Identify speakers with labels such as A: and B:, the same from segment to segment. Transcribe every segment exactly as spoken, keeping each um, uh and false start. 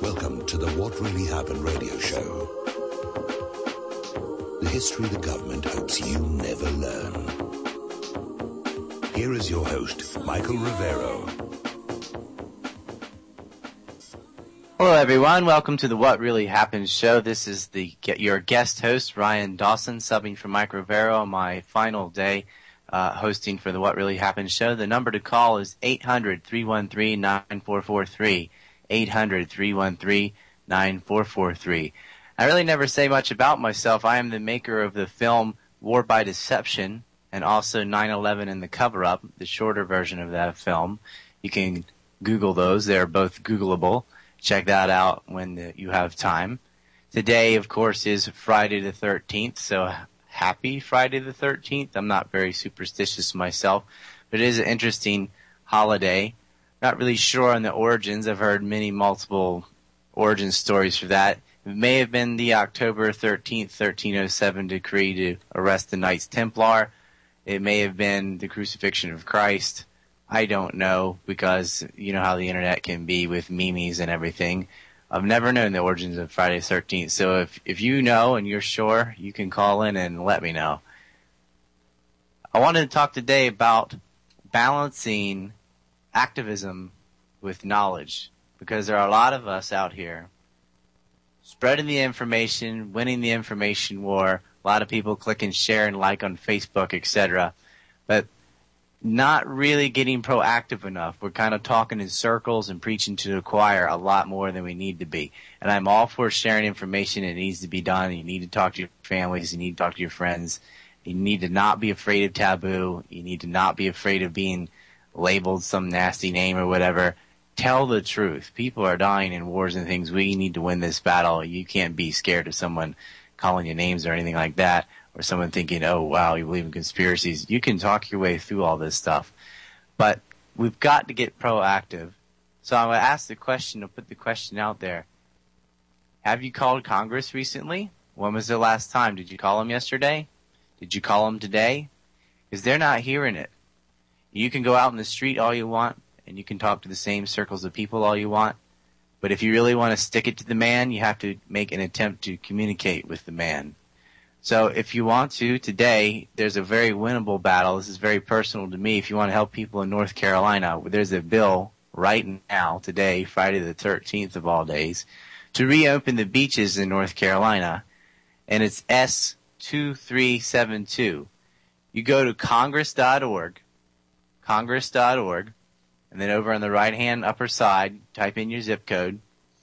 A: Welcome to the What Really Happened radio show. The history the government hopes you never learn. Here is your host, Michael Rivero.
B: Hello, everyone. Welcome to the What Really Happened show. This is the your guest host, Ryan Dawson, subbing for Mike Rivero on my final day uh, hosting for the What Really Happened show. The number to call is eight hundred, three one three, nine four four three. eight hundred, three one three, nine four four three. I really never say much about myself. I am the maker of the film War by Deception and also nine eleven and the Cover-Up, the shorter version of that film. You can Google those. They're both Googleable. Check that out when the, you have time. Today, of course, is Friday the thirteenth, so happy Friday the thirteenth. I'm not very superstitious myself, but it is an interesting holiday. Not really sure on the origins. I've heard many multiple origin stories for that. It may have been the October thirteenth, thirteen oh seven decree to arrest the Knights Templar. It may have been the crucifixion of Christ. I don't know, because you know how the internet can be with memes and everything. I've never known the origins of Friday the thirteenth, so if if you know and you're sure, you can call in and let me know. I wanted to talk today about balancing activism with knowledge, because there are a lot of us out here spreading the information, winning the information war, a lot of people click and share and like on Facebook, et cetera, but not really getting proactive enough. We're kind of talking in circles and preaching to the choir a lot more than we need to be. And I'm all for sharing information. It needs to be done. You need to talk to your families. You need to talk to your friends. You need to not be afraid of taboo. You need to not be afraid of being labeled some nasty name or whatever. Tell the truth. People are dying in wars and things. We need to win this battle. You can't be scared of someone calling you names or anything like that, or someone thinking, oh, wow, you believe in conspiracies. You can talk your way through all this stuff. But we've got to get proactive. So I'm going to ask the question, I'll put the question out there. Have you called Congress recently? When was the last time? Did you call them yesterday? Did you call them today? Because they're not hearing it. You can go out in the street all you want, and you can talk to the same circles of people all you want. But if you really want to stick it to the man, you have to make an attempt to communicate with the man. So if you want to, today, there's a very winnable battle. This is very personal to me. If you want to help people in North Carolina, there's a bill right now, today, Friday the thirteenth of all days, to reopen the beaches in North Carolina, and it's S two three seven two. You go to congress dot org, congress dot org, and then over on the right-hand upper side, type in your zip code.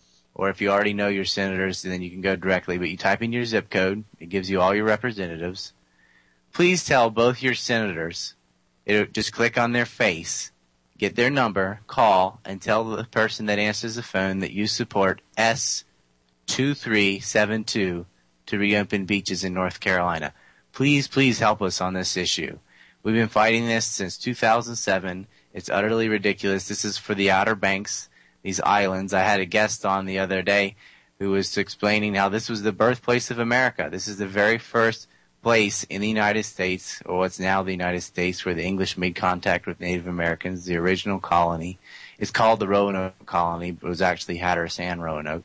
B: Or if you already know your senators, then you can go directly. But you type in your zip code. It gives you all your representatives. Please tell both your senators, it'll just click on their face, get their number, call, and tell the person that answers the phone that you support S two three seven two to reopen beaches in North Carolina. Please, please help us on this issue. We've been fighting this since two thousand seven. It's utterly ridiculous. This is for the Outer Banks, these islands. I had a guest on the other day who was explaining how this was the birthplace of America. This is the very first place in the United States, or what's now the United States, where the English made contact with Native Americans, the original colony. It's called the Roanoke Colony, but it was actually Hatteras and Roanoke.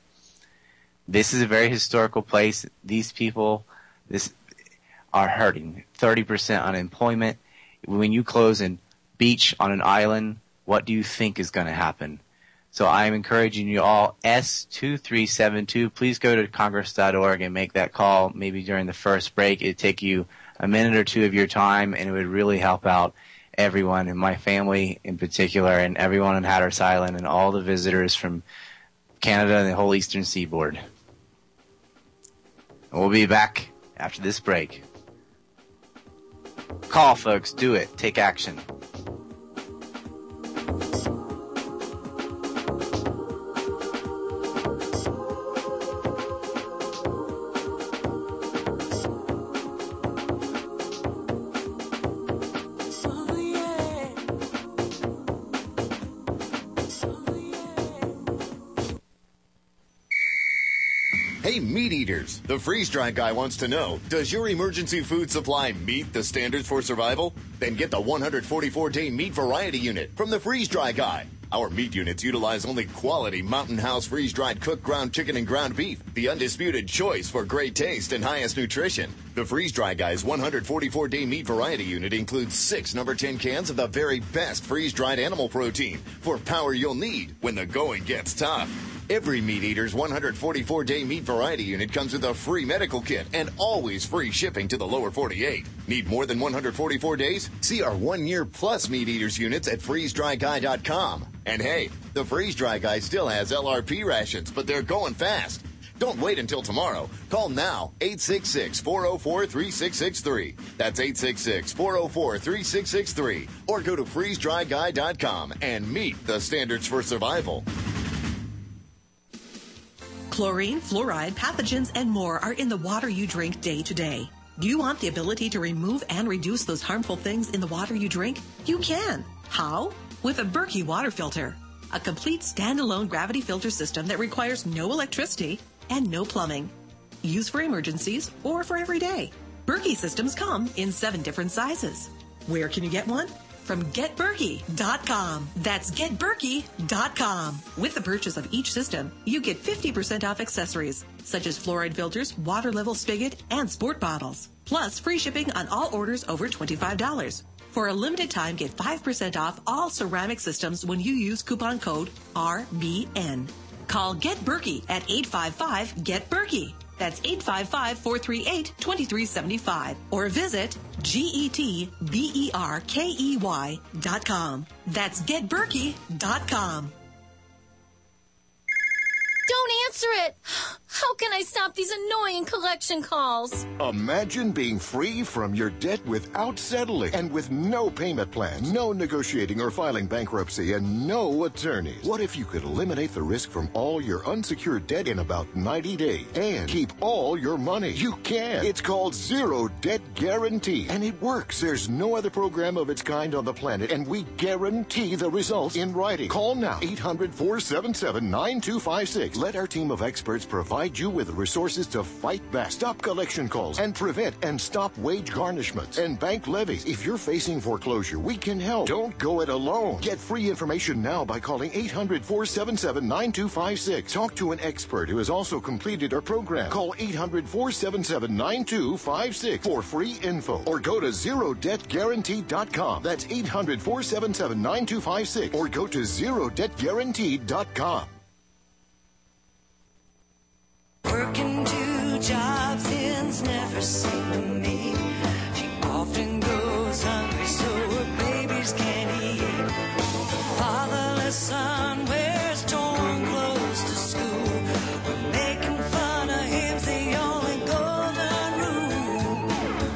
B: This is a very historical place. These people this are hurting. thirty percent unemployment. When you close a beach on an island, what do you think is going to happen? So I'm encouraging you all, S two three seven two, please go to congress dot org and make that call maybe during the first break. It'd take you a minute or two of your time, and it would really help out everyone, and my family in particular, and everyone on Hatteras Island, and all the visitors from Canada and the whole eastern seaboard. And we'll be back after this break. Call, folks. Do it. Take action.
C: Hey, meat eaters, the freeze-dry guy wants to know, does your emergency food supply meet the standards for survival? Then get the one hundred forty-four day meat variety unit from the freeze-dry guy. Our meat units utilize only quality Mountain House freeze-dried cooked ground chicken and ground beef, the undisputed choice for great taste and highest nutrition. The Freeze-Dry Guy's one hundred forty-four day meat variety unit includes six number ten cans of the very best freeze-dried animal protein for power you'll need when the going gets tough. Every Meat Eater's one hundred forty-four day meat variety unit comes with a free medical kit and always free shipping to the lower forty-eight. Need more than one hundred forty-four days? See our one-year plus Meat Eaters units at freeze dry guy dot com. And hey, the Freeze-Dry Guy still has L R P rations, but they're going fast. Don't wait until tomorrow. Call now, eight six six, four oh four, three six six three. That's eight six six, four oh four, three six six three. Or go to freeze dry guy dot com and meet the standards for survival.
D: Chlorine, fluoride, pathogens, and more are in the water you drink day to day. Do you want the ability to remove and reduce those harmful things in the water you drink? You can. How? With a Berkey water filter. A complete standalone gravity filter system that requires no electricity and no plumbing. Used for emergencies or for every day. Berkey systems come in seven different sizes. Where can you get one? From get berkey dot com. That's get berkey dot com. With the purchase of each system, you get fifty percent off accessories, such as fluoride filters, water level spigot, and sport bottles. Plus, free shipping on all orders over twenty-five dollars. For a limited time, get five percent off all ceramic systems when you use coupon code R B N. Call Get Berkey at eight five five, get berkey. That's eight five five, four three eight, two three seven five. Or visit G E T B E R K E Y dot com. That's get berkey dot com.
E: Don't answer it! How can I stop these annoying collection calls?
F: Imagine being free from your debt without settling and with no payment plans, no negotiating or filing bankruptcy, and no attorneys. What if you could eliminate the risk from all your unsecured debt in about ninety days and keep all your money? You can. It's called Zero Debt Guarantee, and it works. There's no other program of its kind on the planet, and we guarantee the results in writing. Call now, eight hundred, four seven seven, nine two five six. Let our team of experts provide you with resources to fight back, stop collection calls, and prevent and stop wage garnishments and bank levies. If you're facing foreclosure, we can help. Don't go it alone. Get free information now by calling eight hundred, four seven seven, nine two five six. Talk to an expert who has also completed our program. Call eight hundred, four seven seven, nine two five six for free info, or go to zero debt guarantee dot com. That's eight hundred, four seven seven, nine two five six, or go to zero debt guarantee dot com.
G: Working two jobs ends never seem to meet. She often goes hungry so her babies can't eat. Fatherless son wears torn clothes to school. We're making fun of him's the only golden rule.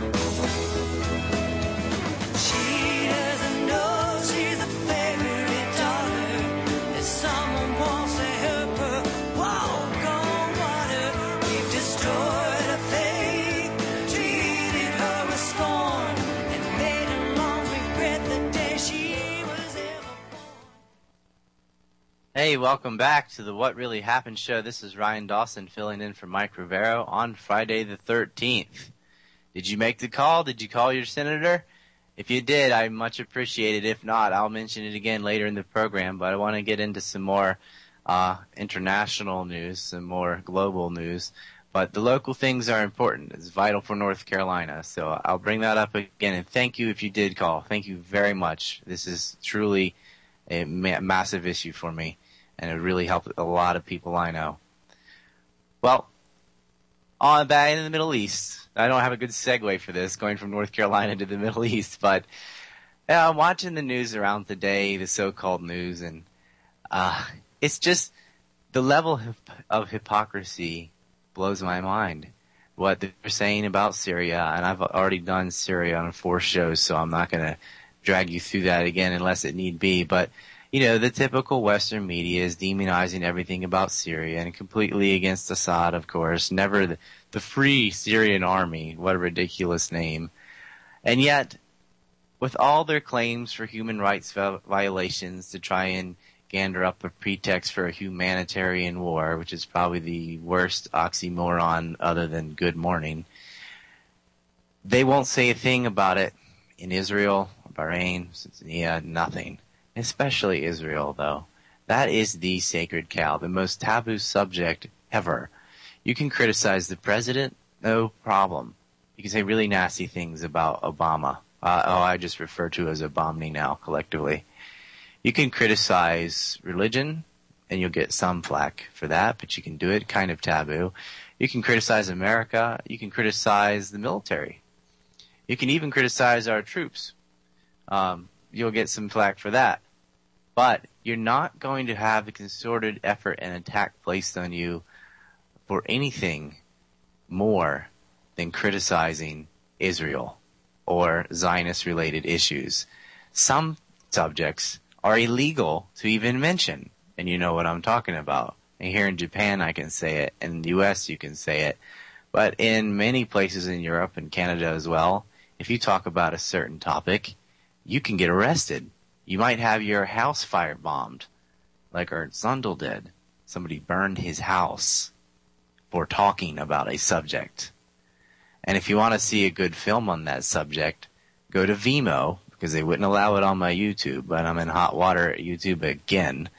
G: She doesn't know she's a favorite daughter. If someone wants to help her walk on water, we've destroyed her faith, treated her with scorn, and made her long regret the day she was ever born.
B: Hey, welcome back to the What Really Happened show. This is Ryan Dawson filling in for Mike Rivero on Friday the thirteenth. Did you make the call? Did you call your senator? If you did, I much appreciate it. If not, I'll mention it again later in the program, but I want to get into some more uh international news, some more global news. But the local things are important. It's vital for North Carolina. So I'll bring that up again. And thank you if you did call. Thank you very much. This is truly a ma- massive issue for me, and it really helped a lot of people I know. Well, on back in the Middle East. I don't have a good segue for this, going from North Carolina to the Middle East, but yeah, I'm watching the news around today, the so-called news, and uh, it's just the level of hypocrisy blows my mind. What they're saying about Syria, and I've already done Syria on four shows, so I'm not going to drag you through that again unless it need be. But, you know, the typical Western media is demonizing everything about Syria and completely against Assad, of course. Never the, the Free Syrian Army. What a ridiculous name. And yet, with all their claims for human rights violations to try and gander up a pretext for a humanitarian war, which is probably the worst oxymoron other than good morning, they won't say a thing about it in Israel, Bahrain, Tanzania, nothing. Especially Israel, though. That is the sacred cow, the most taboo subject ever. You can criticize the president, no problem. You can say really nasty things about Obama. Uh, oh, I just refer to as Obamni now, collectively. You can criticize religion, and you'll get some flack for that, but you can do it, kind of taboo. You can criticize America. You can criticize the military. You can even criticize our troops. Um, you'll get some flack for that. But you're not going to have a concerted effort and attack placed on you for anything more than criticizing Israel or Zionist-related issues. Some subjects are illegal to even mention, and you know what I'm talking about. And here in Japan I can say it, in the U S you can say it, but in many places in Europe and Canada as well, if you talk about a certain topic, you can get arrested. You might have your house firebombed, like Ernst Zundel did. Somebody burned his house for talking about a subject. And if you want to see a good film on that subject, go to Vimeo, because they wouldn't allow it on my YouTube, but I'm in hot water at YouTube again.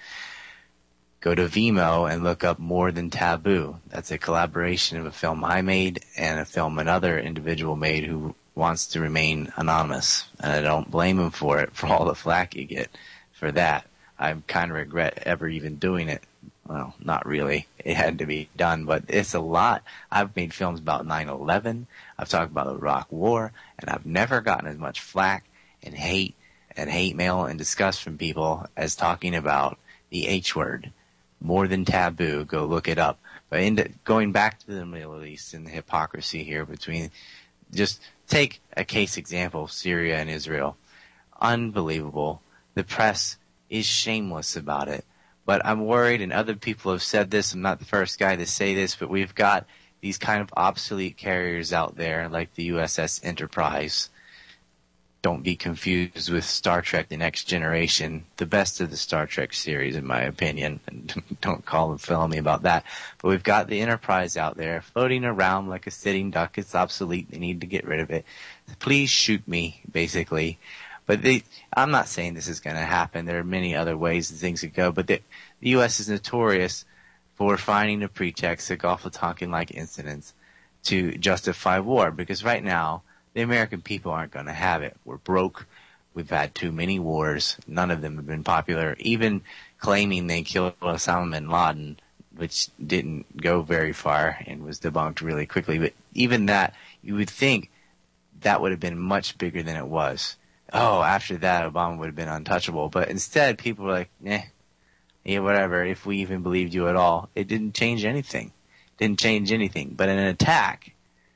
B: Go to Vimeo and look up More Than Taboo. That's a collaboration of a film I made and a film another individual made who wants to remain anonymous. And I don't blame him for it, for all the flack you get for that. I kind of regret ever even doing it. Well, not really. It had to be done, but it's a lot. I've made films about nine eleven. I've talked about the Iraq War, and I've never gotten as much flack and hate and hate mail and disgust from people as talking about the H word. More Than Taboo. Go look it up. But in the, going back to the Middle East and the hypocrisy here between, just take a case example of Syria and Israel. Unbelievable. The press is shameless about it. But I'm worried, and other people have said this, I'm not the first guy to say this, but we've got these kind of obsolete carriers out there like the U S S Enterprise. Don't be confused with Star Trek The Next Generation, the best of the Star Trek series in my opinion, and don't call and fill me about that. But we've got the Enterprise out there floating around like a sitting duck. It's obsolete. They need to get rid of it. Please shoot me, basically. But they, I'm not saying this is going to happen. There are many other ways that things could go, but the, the U S is notorious for finding a pretext, the Gulf of Tonkin-like incidents, to justify war, because right now, the American people aren't going to have it. We're broke. We've had too many wars. None of them have been popular. Even claiming they killed Osama bin Laden, which didn't go very far and was debunked really quickly. But even that, you would think that would have been much bigger than it was. Oh, after that, Obama would have been untouchable. But instead, people were like, eh, yeah, whatever, if we even believed you at all. It didn't change anything. Didn't change anything. But an attack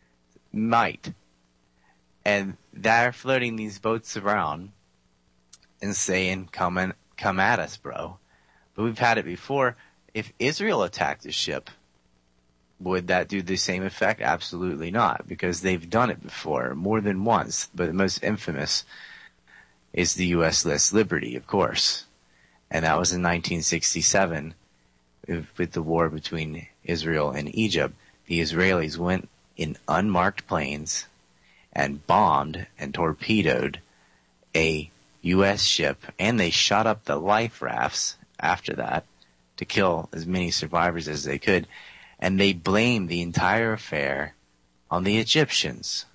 B: might. And they're floating these boats around and saying, come, and, come at us, bro. But we've had it before. If Israel attacked a ship, would that do the same effect? Absolutely not, because they've done it before, more than once. But the most infamous is the U S S Liberty, of course. And that was in nineteen sixty-seven with the war between Israel and Egypt. The Israelis went in unmarked planes and bombed and torpedoed a U S ship, and they shot up the life rafts after that to kill as many survivors as they could, and they blamed the entire affair on the Egyptians.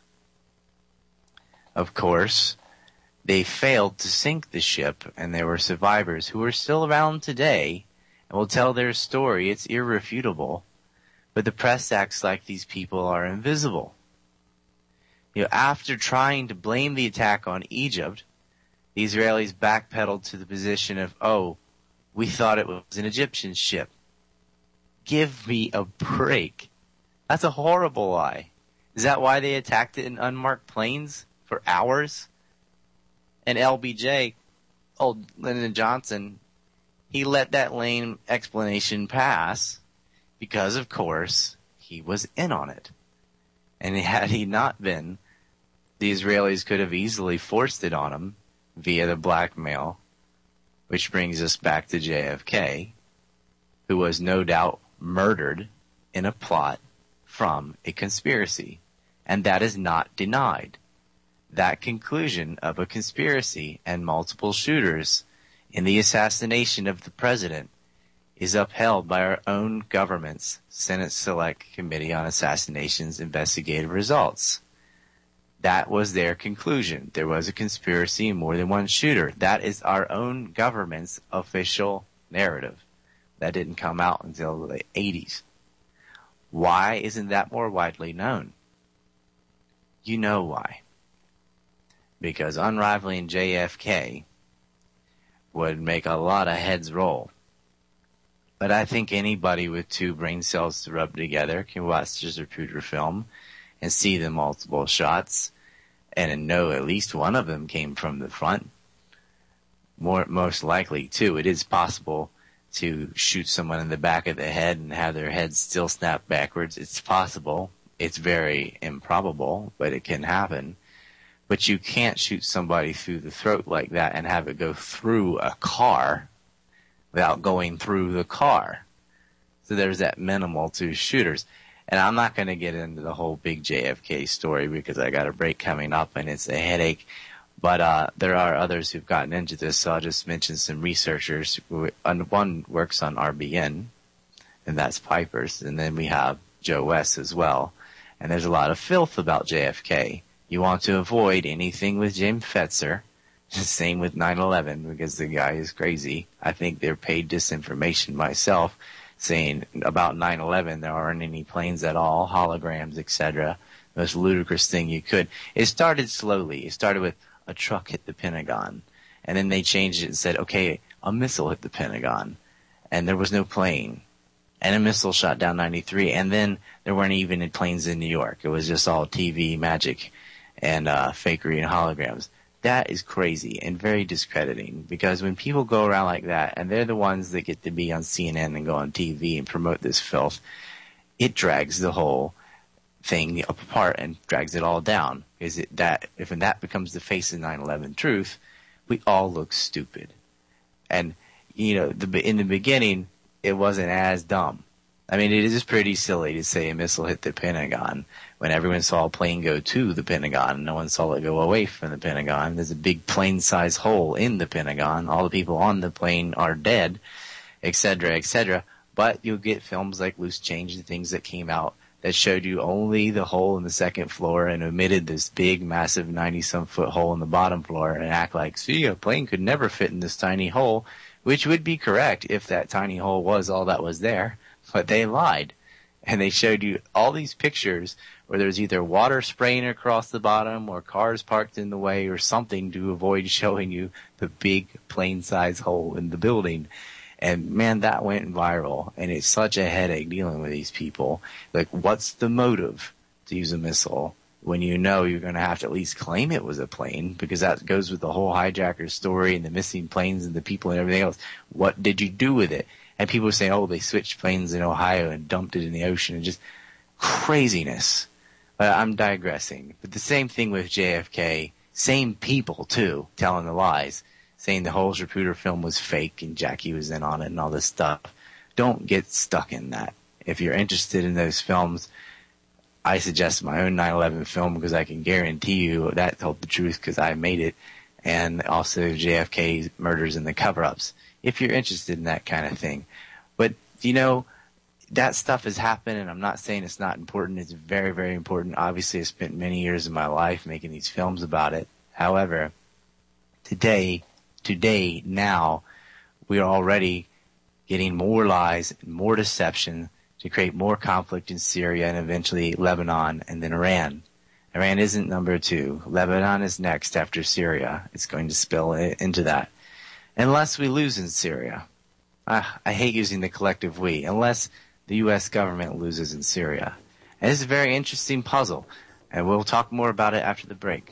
B: Of course, they failed to sink the ship, and there were survivors who are still around today and will tell their story. It's irrefutable, but the press acts like these people are invisible. You know, after trying to blame the attack on Egypt, the Israelis backpedaled to the position of, oh, we thought it was an Egyptian ship. Give me a break. That's a horrible lie. Is that why they attacked it in unmarked planes for hours? And L B J, old Lyndon Johnson, he let that lame explanation pass because, of course, he was in on it. And had he not been, the Israelis could have easily forced it on him via the blackmail, which brings us back to J F K, who was no doubt murdered in a plot from a conspiracy. And that is not denied. That conclusion of a conspiracy and multiple shooters in the assassination of the president is upheld by our own government's Senate Select Committee on Assassinations investigative results. That was their conclusion. There was a conspiracy and more than one shooter. That is our own government's official narrative. That didn't come out until the eighties. Why isn't that more widely known? You know why. Because unraveling J F K would make a lot of heads roll. But I think anybody with two brain cells to rub together can watch the Zapruder film and see the multiple shots and know at least one of them came from the front. More, most likely, too, it is possible to shoot someone in the back of the head and have their head still snap backwards. It's possible. It's very improbable, but it can happen. But you can't shoot somebody through the throat like that and have it go through a car without going through the car. So there's that minimal two shooters. And I'm not going to get into the whole big J F K story because I got a break coming up and it's a headache. But uh there are others who've gotten into this, so I'll just mention some researchers. One works on R B N, and that's Pipers. And then we have Joe West as well. And there's a lot of filth about J F K. You want to avoid anything with Jim Fetzer. Same with nine eleven, because the guy is crazy. I think they're paid disinformation myself, saying about nine eleven there aren't any planes at all, holograms, et cetera. The most ludicrous thing you could. It started slowly. It started with a truck hit the Pentagon. And then they changed it and said, okay, a missile hit the Pentagon. And there was no plane. And a missile shot down ninety-three. And then there weren't even any planes in New York. It was just all T V magic and uh, fakery and holograms. That is crazy and very discrediting, because when people go around like that, and they're the ones that get to be on C N N and go on T V and promote this filth, it drags the whole thing apart and drags it all down. Is it that if that becomes the face of nine eleven truth, we all look stupid. And you know, the, in the beginning, it wasn't as dumb. I mean, it is pretty silly to say a missile hit the Pentagon when everyone saw a plane go to the Pentagon and no one saw it go away from the Pentagon. There's a big plane-sized hole in the Pentagon. All the people on the plane are dead, et cetera, et cetera. But you'll get films like Loose Change and things that came out that showed you only the hole in the second floor and omitted this big, massive ninety-some foot hole in the bottom floor and act like, see, a plane could never fit in this tiny hole, which would be correct if that tiny hole was all that was there. But they lied. And they showed you all these pictures where there's either water spraying across the bottom or cars parked in the way or something to avoid showing you the big plane-sized hole in the building. And, man, that went viral. And it's such a headache dealing with these people. Like, what's the motive to use a missile when you know you're going to have to at least claim it was a plane? Because that goes with the whole hijacker story and the missing planes and the people and everything else. What did you do with it? And people say, oh, they switched planes in Ohio and dumped it in the ocean, and just craziness. But I'm digressing. But the same thing with J F K. Same people, too, telling the lies, saying the whole Zapruder film was fake and Jackie was in on it and all this stuff. Don't get stuck in that. If you're interested in those films, I suggest my own nine eleven film, because I can guarantee you that told the truth because I made it, and also J F K's murders and the cover-ups, if you're interested in that kind of thing. But, you know, that stuff has happened, and I'm not saying it's not important. It's very, very important. Obviously, I spent many years of my life making these films about it. However, today, today, now, we are already getting more lies and more deception to create more conflict in Syria and eventually Lebanon and then Iran. Iran isn't number two. Lebanon is next after Syria. It's going to spill into that. Unless we lose in Syria. Ah, I hate using the collective we. Unless the U S government loses in Syria. And it's a very interesting puzzle. And we'll talk more about it after the break.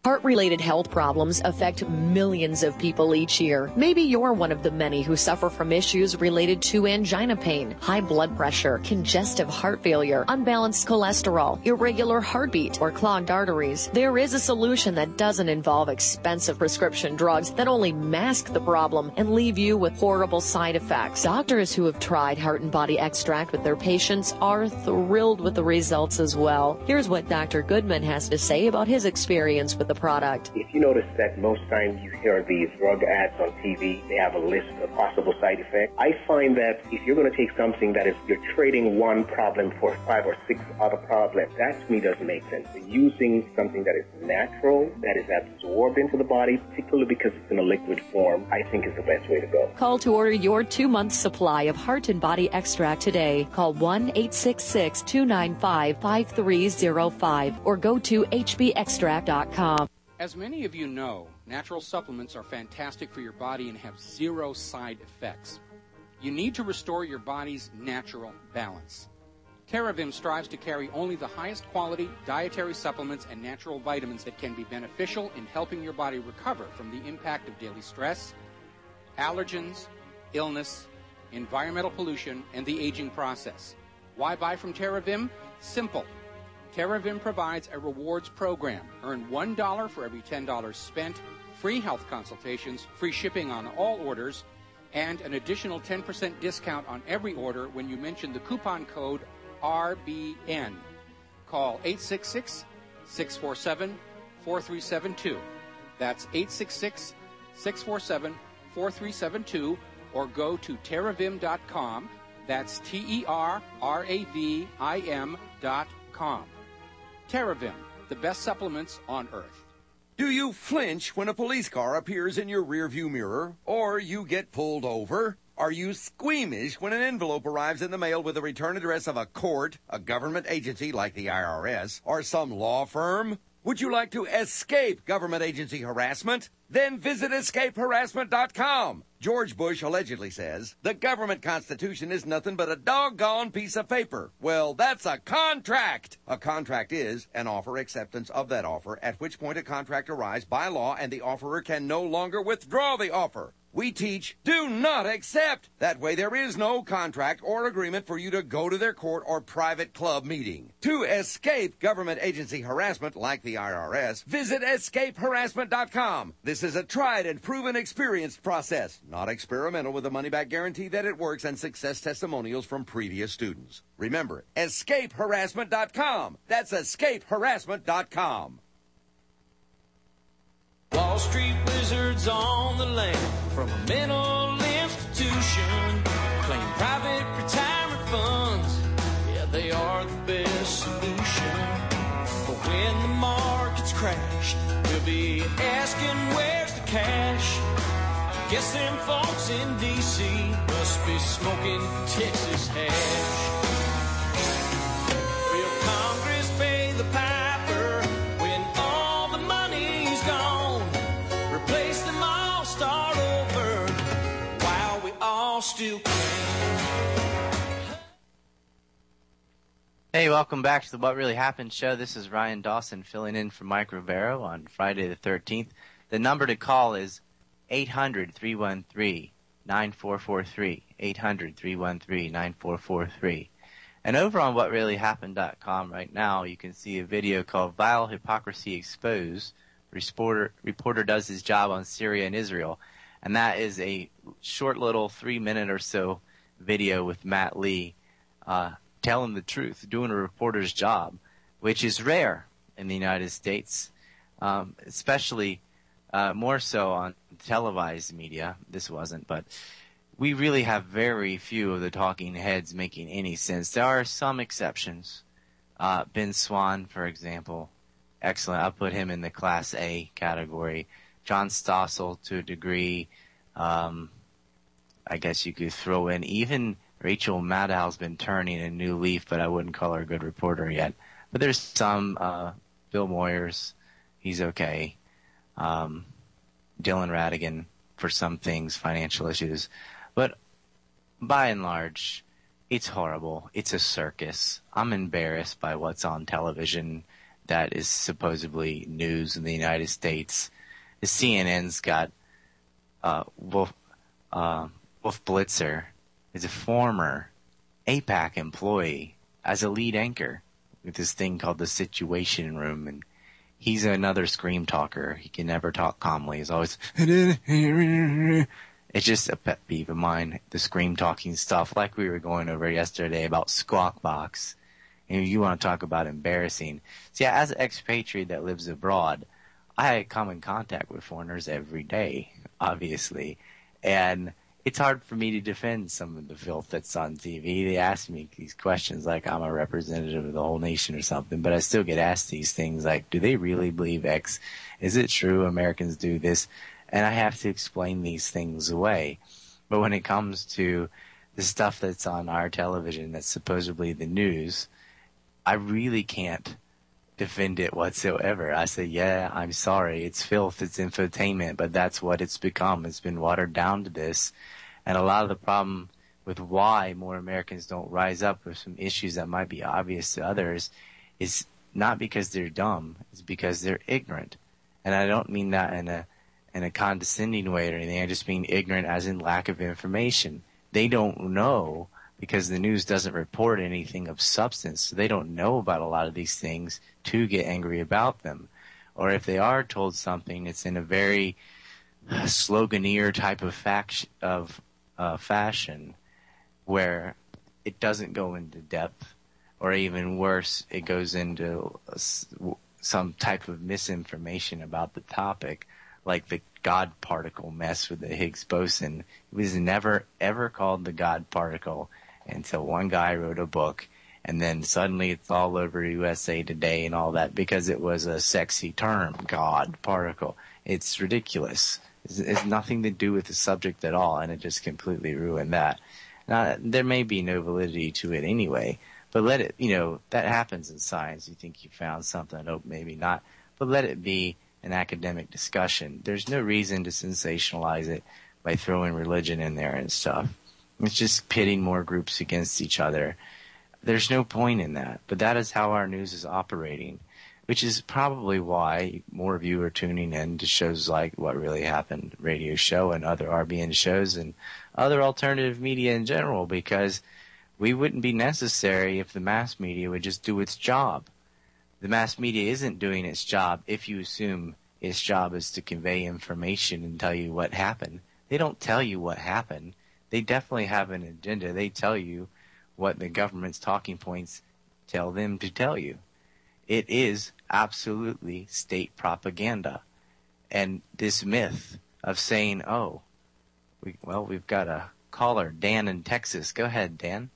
H: Heart-related health problems affect millions of people each year. Maybe you're one of the many who suffer from issues related to angina pain, high blood pressure, congestive heart failure, unbalanced cholesterol, irregular heartbeat, or clogged arteries. There is a solution that doesn't involve expensive prescription drugs that only mask the problem and leave you with horrible side effects. Doctors who have tried Heart and Body Extract with their patients are thrilled with the results as well. Here's what Doctor Goodman has to say about his experience with the product.
I: If you notice that most times you hear these drug ads on T V, they have a list of possible side effects. I find that if you're going to take something that is, you're trading one problem for five or six other problems, that to me doesn't make sense. So using something that is natural, that is absorbed into the body, particularly because it's in a liquid form, I think is the best way to go.
H: Call to order your two-month supply of Heart and Body Extract today. Call one eight six six, two nine five, five three zero five or go to H B extract dot com.
J: As many of you know, natural supplements are fantastic for your body and have zero side effects. You need to restore your body's natural balance. TerraVim strives to carry only the highest quality dietary supplements and natural vitamins that can be beneficial in helping your body recover from the impact of daily stress, allergens, illness, environmental pollution, and the aging process. Why buy from TerraVim? Simple. TerraVim provides a rewards program. Earn one dollar for every ten dollars spent, free health consultations, free shipping on all orders, and an additional ten percent discount on every order when you mention the coupon code R B N. Call eight six six, six four seven, four three seven two. That's eight six six, six four seven, four three seven two, or go to terravim dot com. That's T E R R A V I M dot com. TerraVim, the best supplements on earth.
K: Do you flinch when a police car appears in your rearview mirror, or you get pulled over? Are you squeamish when an envelope arrives in the mail with the return address of a court, a government agency like the I R S, or some law firm? Would you like to escape government agency harassment? Then visit escape harassment dot com. George Bush allegedly says, the government constitution is nothing but a doggone piece of paper. Well, that's a contract. A contract is an offer acceptance of that offer, at which point a contract arrives by law and the offerer can no longer withdraw the offer. We teach, do not accept. That way there is no contract or agreement for you to go to their court or private club meeting. To escape government agency harassment like the I R S, visit escape harassment dot com. This is a tried and proven experienced process, not experimental, with a money-back guarantee that it works and success testimonials from previous students. Remember, escape harassment dot com. That's escape harassment dot com.
L: Wall Street wizards on the land from a mental institution claim private retirement funds. Yeah, they are the best solution. But when the markets crash, we'll be asking where's the cash. Guess them folks in D C must be smoking Texas hash. Will Congress pay the piper when all the money's gone? Replace them all, start over while we all still can.
B: Hey, welcome back to the What Really Happened show. This is Ryan Dawson filling in for Mike Rivero on Friday the thirteenth. The number to call is eight hundred, three one three, nine four four three, eight hundred, three one three, nine four four three. And over on what really happened dot com right now, you can see a video called Vile Hypocrisy Exposed. Reporter, reporter does his job on Syria and Israel. And that is a short little three-minute or so video with Matt Lee uh, telling the truth, doing a reporter's job, which is rare in the United States, um, especially uh, more so on televised media. This wasn't, but we really have very few of the talking heads making any sense. There are some exceptions. Uh, Ben Swan, for example, excellent. I'll put him in the Class A category. John Stossel, to a degree, um, I guess you could throw in. Even Rachel Maddow's been turning a new leaf, but I wouldn't call her a good reporter yet. But there's some, uh, Bill Moyers, he's okay. Um, Dylan Radigan for some things, financial issues. But by and large, it's horrible. It's a circus. I'm embarrassed by what's on television that is supposedly news in the United States. The C N N's got uh, Wolf, uh, Wolf Blitzer is a former AIPAC employee as a lead anchor with this thing called the Situation Room, and he's another scream talker. He can never talk calmly. He's always it's just a pet peeve of mine, the scream talking stuff, like we were going over yesterday about Squawk Box. And you want to talk about embarrassing. See, as an expatriate that lives abroad, I come in contact with foreigners every day, obviously. And it's hard for me to defend some of the filth that's on T V. They ask me these questions like I'm a representative of the whole nation or something, but I still get asked these things like, do they really believe X? Is it true Americans do this? And I have to explain these things away. But when it comes to the stuff that's on our television that's supposedly the news, I really can't defend it whatsoever. I say, yeah, I'm sorry. It's filth. It's infotainment, but that's what it's become. It's been watered down to this. And a lot of the problem with why more Americans don't rise up with some issues that might be obvious to others is not because they're dumb. It's because they're ignorant. And I don't mean that in a in a condescending way or anything. I just mean ignorant as in lack of information. They don't know because the news doesn't report anything of substance. So they don't know about a lot of these things to get angry about them. Or if they are told something, it's in a very sloganeer type of fact, of uh, fashion where it doesn't go into depth, or even worse, it goes into some type of misinformation about the topic, like the God particle mess with the Higgs boson. It was never, ever called the God particle until one guy wrote a book, and then suddenly it's all over U S A Today and all that because it was a sexy term, God particle. It's ridiculous. It's, it's nothing to do with the subject at all, and it just completely ruined that. Now, there may be no validity to it anyway, but let it, you know, that happens in science. You think you found something, oh, maybe not, but let it be an academic discussion. There's no reason to sensationalize it by throwing religion in there and stuff. It's just pitting more groups against each other. There's no point in that, but that is how our news is operating, which is probably why more of you are tuning in to shows like What Really Happened radio show and other R B N shows and other alternative media in general, because we wouldn't be necessary if the mass media would just do its job. The mass media isn't doing its job if you assume its job is to convey information and tell you what happened. They don't tell you what happened. They definitely have an agenda. They tell you what the government's talking points tell them to tell you. It is absolutely state propaganda. And this myth of saying, oh, we, well, we've got a caller, Dan in Texas. Go ahead, Dan.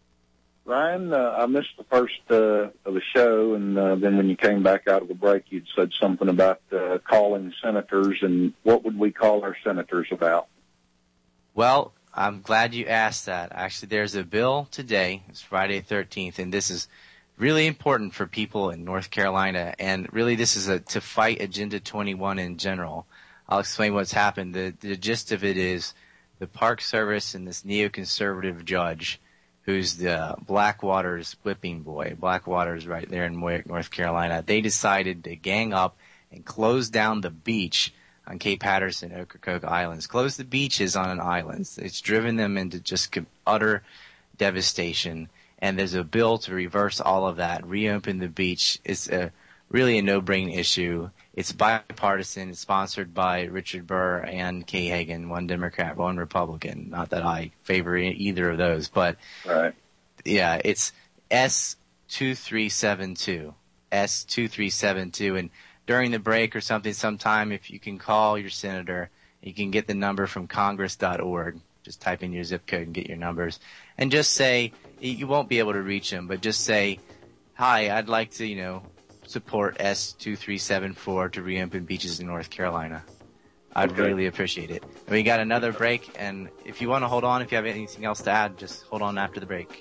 M: Ryan, uh, I missed the first uh, of the show, and uh, then when you came back out of the break, you'd said something about uh, calling senators, and what would we call our senators about?
B: Well, I'm glad you asked that. Actually, there's a bill today. It's Friday the thirteenth, and this is really important for people in North Carolina, and really this is a, to fight Agenda twenty-one in general. I'll explain what's happened. The, the gist of it is the Park Service and this neoconservative judge, who's the Blackwater's whipping boy. Blackwater's right there in Moyer, North Carolina. They decided to gang up and close down the beach on Cape Hatteras, Ocracoke Islands. Close the beaches on an island. It's driven them into just utter devastation. And there's a bill to reverse all of that, reopen the beach. It's a, really a no-brain issue. It's bipartisan. It's sponsored by Richard Burr and Kay Hagan, one Democrat, one Republican. Not that I favor either of those, but
M: right.
B: Yeah, it's S two three seven two. S two three seven two. And during the break or something sometime, if you can call your senator, you can get the number from congress dot org. Just type in your zip code and get your numbers. And just say, you won't be able to reach them, but just say, hi, I'd like to, you know, support S two three seven four to reopen beaches in North Carolina. I'd okay. really appreciate it. And we got another break, and if you want to hold on, if you have anything else to add, just hold on after the break.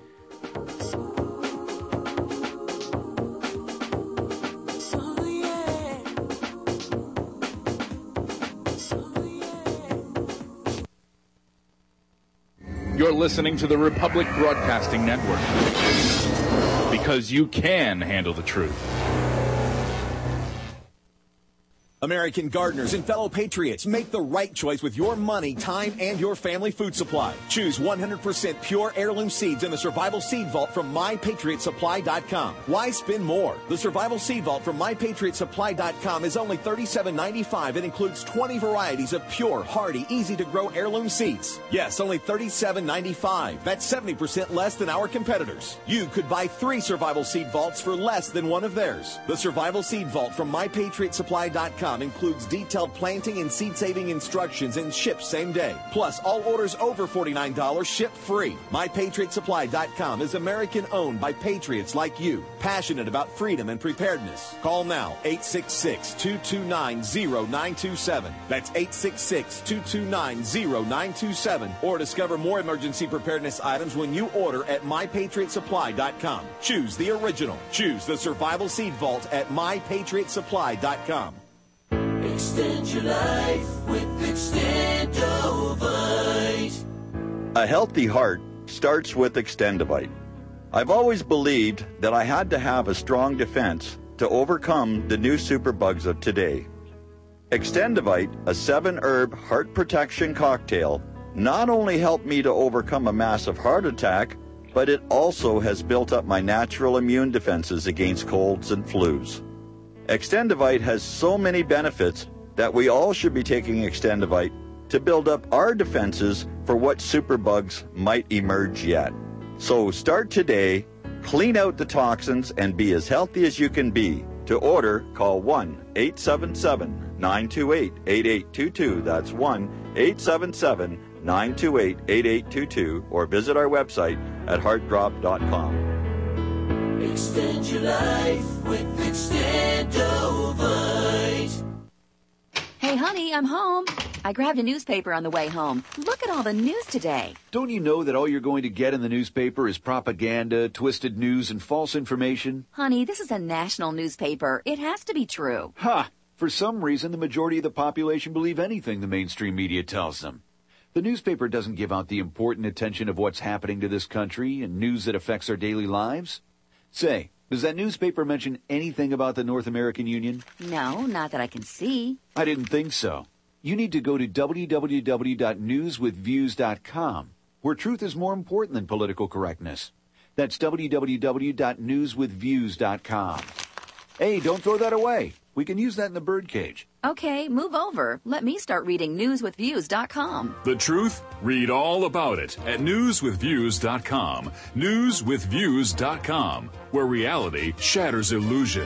N: You're listening to the Republic Broadcasting Network, because you can handle the truth.
O: American gardeners and fellow patriots, make the right choice with your money, time, and your family food supply. Choose one hundred percent pure heirloom seeds in the Survival Seed Vault from my patriot supply dot com. Why spend more? The Survival Seed Vault from my patriot supply dot com is only thirty-seven ninety-five and includes twenty varieties of pure, hardy, easy-to-grow heirloom seeds. Yes, only thirty-seven ninety-five. That's seventy percent less than our competitors. You could buy three Survival Seed Vaults for less than one of theirs. The Survival Seed Vault from my patriot supply dot com includes detailed planting and seed-saving instructions and ships same day. Plus, all orders over forty-nine dollars ship free. my patriot supply dot com is American-owned by patriots like you, passionate about freedom and preparedness. Call now, eight six six, two two nine, zero nine two seven. That's eight six six, two two nine, zero nine two seven. Or discover more emergency preparedness items when you order at my patriot supply dot com. Choose the original. Choose the Survival Seed Vault at my patriot supply dot com.
L: Extend your life with Extendovite.
P: A healthy heart starts with Extendovite. I've always believed that I had to have a strong defense to overcome the new superbugs of today. Extendovite, a seven-herb heart protection cocktail, not only helped me to overcome a massive heart attack, but it also has built up my natural immune defenses against colds and flus. Extendovite has so many benefits that we all should be taking Extendovite to build up our defenses for what superbugs might emerge yet. So start today, clean out the toxins, and be as healthy as you can be. To order, call one eight seven seven, nine two eight, eight eight two two. That's one eight seven seven, nine two eight, eight eight two two, or visit our website at heart drop dot com.
L: Extend your life with Extendovite.
Q: Hey, honey, I'm home. I grabbed a newspaper on the way home. Look at all the news today.
R: Don't you know that all you're going to get in the newspaper is propaganda, twisted news, and false information?
Q: Honey, this is a national newspaper. It has to be true.
R: Ha! For some reason, the majority of the population believe anything the mainstream media tells them. The newspaper doesn't give out the important attention of what's happening to this country and news that affects our daily lives. Say, does that newspaper mention anything about the North American Union?
Q: No, not that I can see.
R: I didn't think so. You need to go to w w w dot news with views dot com, where truth is more important than political correctness. That's w w w dot news with views dot com. Hey, don't throw that away. We can use that in the birdcage.
Q: Okay, move over. Let me start reading news with views dot com.
S: The truth? Read all about it at news with views dot com. news with views dot com, where reality shatters illusion.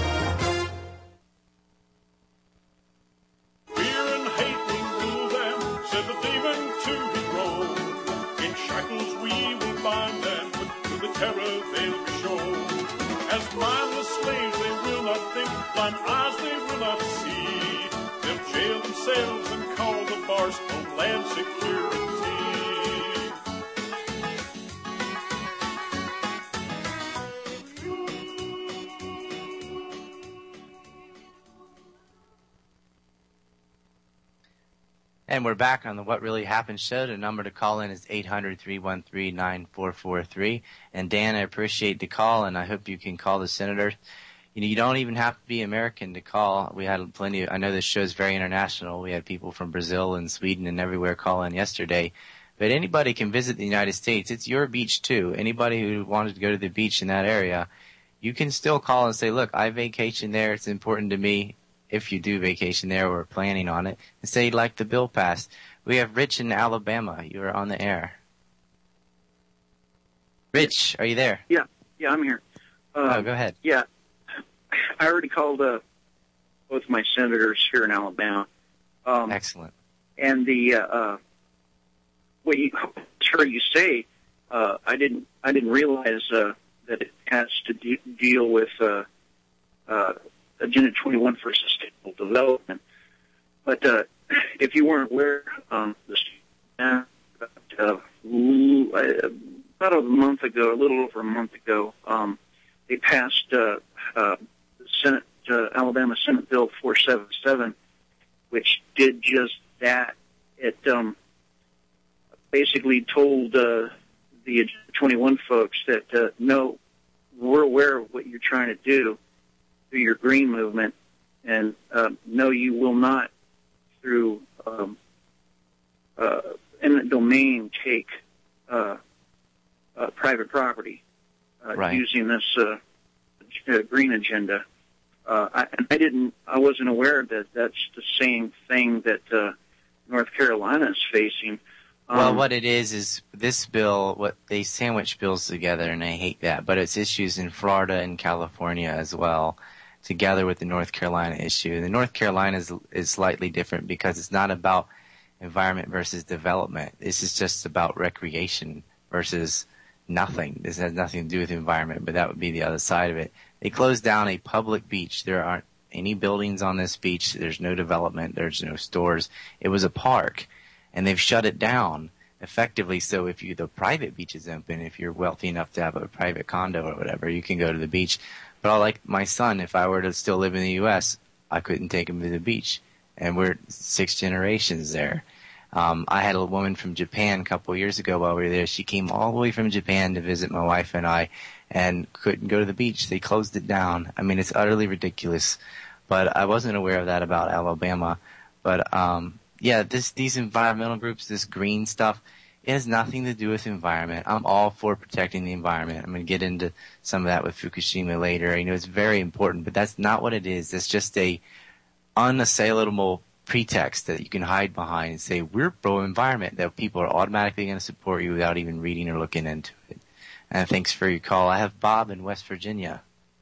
T: Fear and hate will rule them, said the demon to his robe. In shackles we will bind them, to the terror they'll be shown. As mindless slaves they will not think, blind eyes they will not see. They'll jail themselves and call the bars Homeland Security.
B: And we're back on the What Really Happened show. The number to call in is eight hundred, three one three, nine four four three. And Dan, I appreciate the call, and I hope you can call the senator. You know, you don't even have to be American to call. We had plenty of, I know this show is very international. We had people from Brazil and Sweden and everywhere call in yesterday. But anybody can visit the United States. It's your beach too. Anybody who wanted to go to the beach in that area, you can still call and say, look, I vacation there. It's important to me. If you do vacation there or planning on it, and say you'd like the bill passed. We have Rich in Alabama. You are on the air. Rich, are you there?
U: Yeah, yeah, I'm here. Uh,
B: oh, go ahead.
U: Yeah, I already called uh, both my senators here in Alabama. Um,
B: Excellent.
U: And the uh, uh, what you heard you say, uh, I didn't, I didn't realize uh, that it has to de- deal with. Uh, uh, Agenda twenty-one for Sustainable Development. But uh, if you weren't aware, um, this, uh, uh, about a month ago, a little over a month ago, um, they passed uh, uh, Senate uh, Alabama Senate Bill four seventy-seven, which did just that. It um, basically told uh, the Agenda twenty-one folks that uh, no, we're aware of what you're trying to do through your green movement, And uh, no, you will not, through um, uh, eminent domain, take uh, uh, private property uh,
B: Right.
U: using this uh, uh, green agenda. Uh, I, and I didn't, I wasn't aware that that's the same thing that uh, North Carolina is facing. Um,
B: Well, what it is is this bill, what they sandwich bills together, and I hate that, but it's issues in Florida and California as well, together with the North Carolina issue. The North Carolina is, is slightly different because it's not about environment versus development. This is just about recreation versus nothing. This has nothing to do with the environment, but that would be the other side of it. They closed down a public beach. There aren't any buildings on this beach. There's no development. There's no stores. It was a park, and they've shut it down effectively. So if you, the private beach is open, if you're wealthy enough to have a private condo or whatever, you can go to the beach. But like my son, if I were to still live in the U S, I couldn't take him to the beach. And we're six generations there. Um, I had a woman from Japan a couple of years ago while we were there. She came all the way from Japan to visit my wife and I and couldn't go to the beach. They closed it down. I mean, it's utterly ridiculous. But I wasn't aware of that about Alabama. But, um, yeah, this, these environmental groups, this green stuff, it has nothing to do with the environment. I'm all for protecting the environment. I'm going to get into some of that with Fukushima later. You know, it's very important, but that's not what it is. It's just a unassailable pretext that you can hide behind and say, we're pro-environment, that people are automatically going to support you without even reading or looking into it. And thanks for your call. I have Bob in West Virginia.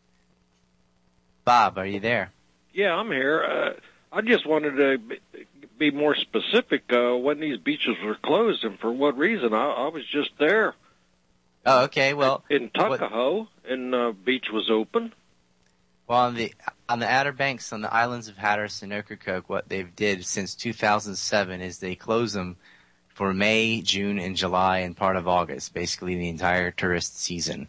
B: Bob, are you there?
A: Yeah, I'm here. Uh, I just wanted to be more specific uh, when these beaches were closed and for what reason. I, I was just there.
B: Oh, okay. Well,
A: in Tuckahoe, what, and the uh, beach was open.
B: Well, on the on the Outer Banks, on the islands of Hatteras and Ocracoke, what they've did since two thousand seven is they close them for May, June, and July, and part of August, basically the entire tourist season.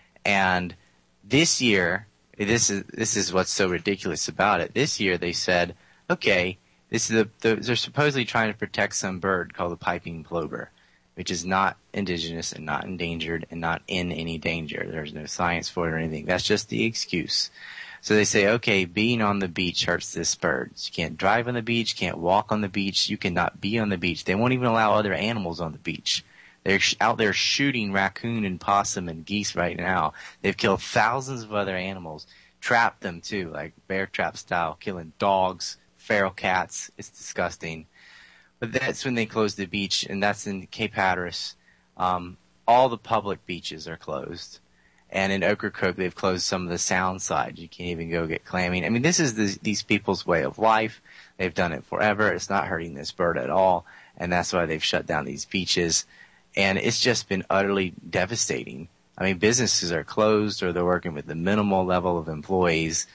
B: And this year, this is this is what's so ridiculous about it. This year, they said, okay, this is the, the they're supposedly trying to protect some bird called the piping plover, which is not indigenous and not endangered and not in any danger. There's no science for it or anything. That's just the excuse. So they say, okay, being on the beach hurts this bird. You can't drive on the beach, can't walk on the beach, you cannot be on the beach. They won't even allow other animals on the beach. They're sh- out there shooting raccoon and possum and geese right now. They've killed thousands of other animals, trapped them too, like bear trap style, killing dogs, feral cats. It's disgusting. But that's when they closed the beach, and that's in Cape Hatteras. Um, all the public beaches are closed. And in Ocracoke, they've closed some of the sound side. You can't even go get clamming. I mean, this is the, these people's way of life. They've done it forever. It's not hurting this bird at all. And that's why they've shut down these beaches. And it's just been utterly devastating. I mean, businesses are closed or they're working with the minimal level of employees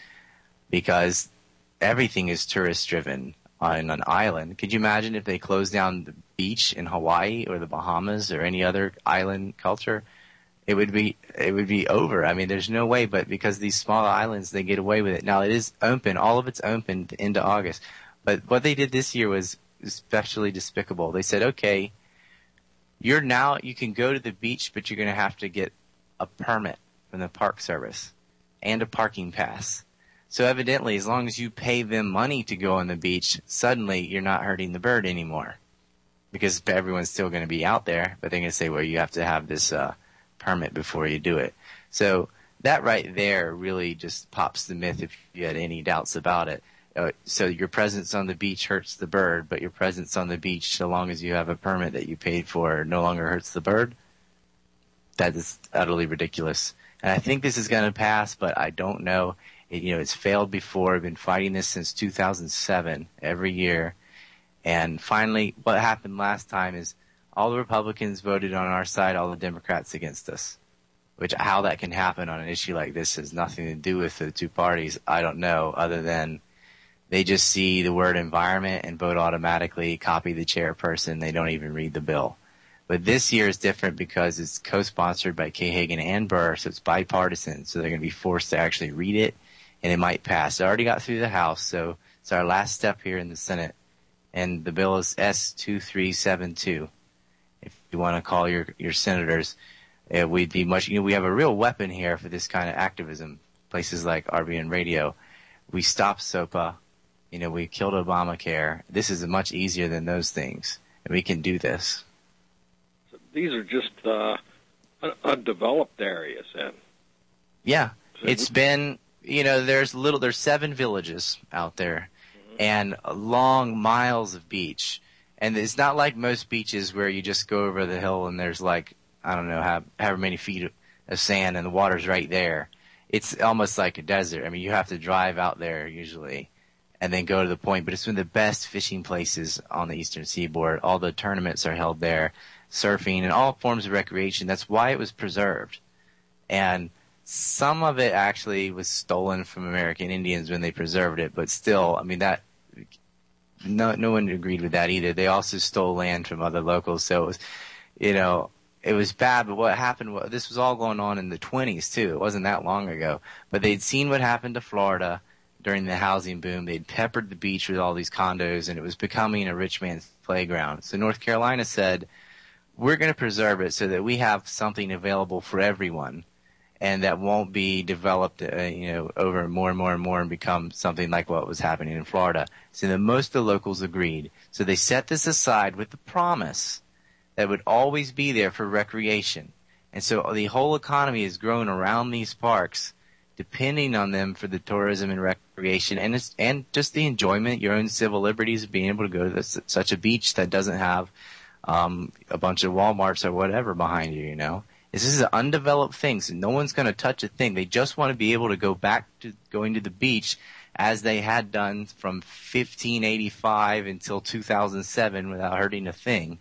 B: because everything is tourist driven on an island. Could you imagine if they closed down the beach in Hawaii or the Bahamas or any other island culture? It would be it would be over. I mean, there's no way, but because these small islands, they get away with it. Now, it is open. All of it's open into August. But what they did this year was especially despicable. They said, okay, you're now, you can go to the beach, but you're going to have to get a permit from the Park Service and a parking pass. So evidently, as long as you pay them money to go on the beach, suddenly you're not hurting the bird anymore because everyone's still going to be out there. But they're going to say, well, you have to have this uh permit before you do it. So that right there really just pops the myth if you had any doubts about it. Uh, so your presence on the beach hurts the bird, but your presence on the beach, so long as you have a permit that you paid for, no longer hurts the bird. That is utterly ridiculous. And I think this is going to pass, but I don't know. It, you know, it's failed before. I've been fighting this since two thousand seven every year. And finally, what happened last time is all the Republicans voted on our side, all the Democrats against us. Which, how that can happen on an issue like this has nothing to do with the two parties. I don't know, other than they just see the word environment and vote automatically, copy the chairperson. They don't even read the bill. But this year is different because it's co-sponsored by Kay Hagan and Burr, so it's bipartisan. So they're going to be forced to actually read it, and it might pass. It already got through the House, so it's our last step here in the Senate. And the bill is S two three seven two. If you want to call your, your senators, uh, we'd be much, you know, we have a real weapon here for this kind of activism, places like R B N Radio. We stopped SOPA. You know, we killed Obamacare. This is much easier than those things, and we can do this.
A: These are just uh, undeveloped areas, then.
B: Yeah, it's been, you know, there's little, there's seven villages out there, mm-hmm. and long miles of beach. And it's not like most beaches where you just go over the hill and there's like, I don't know, how, however many feet of sand and the water's right there. It's almost like a desert. I mean, you have to drive out there usually and then go to the point. But it's one of the best fishing places on the eastern seaboard. All the tournaments are held there, surfing and all forms of recreation. That's why it was preserved. And some of it actually was stolen from American Indians when they preserved it. But still, I mean, that... No, no one agreed with that either. They also stole land from other locals, so it was, you know, it was bad. But what happened was, this was all going on in the twenties too. It wasn't that long ago. But they'd seen what happened to Florida during the housing boom. They'd peppered the beach with all these condos, and it was becoming a rich man's playground. So North Carolina said, we're going to preserve it so that we have something available for everyone, and that won't be developed, uh, you know, over more and more and more and become something like what was happening in Florida. So that most of the locals agreed. So they set this aside with the promise that it would always be there for recreation. And so the whole economy has grown around these parks, depending on them for the tourism and recreation, and it's, and just the enjoyment, your own civil liberties of being able to go to this, such a beach that doesn't have um, a bunch of Walmarts or whatever behind you, you know. This is an undeveloped thing, so no one's going to touch a thing. They just want to be able to go back to going to the beach as they had done from fifteen eighty-five until two thousand seven without hurting a thing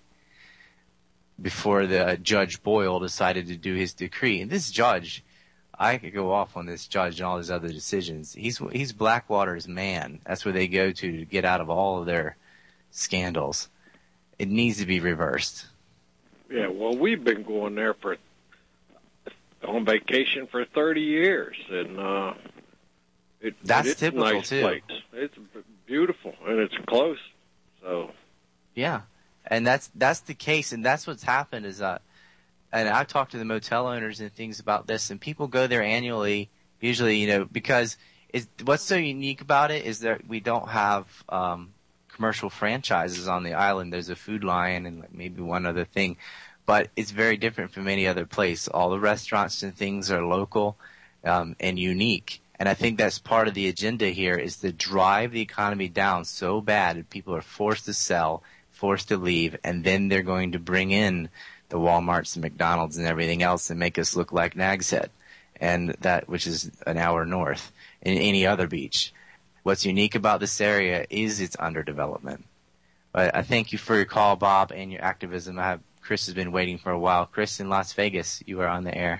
B: before the Judge Boyle decided to do his decree. And this judge, I could go off on this judge and all his other decisions. He's he's Blackwater's man. That's where they go to to get out of all of their scandals. It needs to be reversed.
A: Yeah, well, we've been going there for on vacation for thirty years, and uh, it,
B: that's
A: it's
B: typical
A: a nice
B: too.
A: place. It's beautiful and it's close. So
B: yeah, and that's that's the case, and that's what's happened is uh, and I've talked to the motel owners and things about this, and people go there annually, usually, you know, because it's, what's so unique about it is that we don't have um, commercial franchises on the island. There's a Food Lion and like maybe one other thing. But it's very different from any other place. All the restaurants and things are local um, and unique. And I think that's part of the agenda here is to drive the economy down so bad that people are forced to sell, forced to leave, and then they're going to bring in the Walmarts and McDonald's and everything else and make us look like Nags Head, and that which is an hour north in any other beach. What's unique about this area is its underdevelopment. But I thank you for your call, Bob, and your activism. I have Chris has been waiting for a while. Chris in Las Vegas, you are on the air.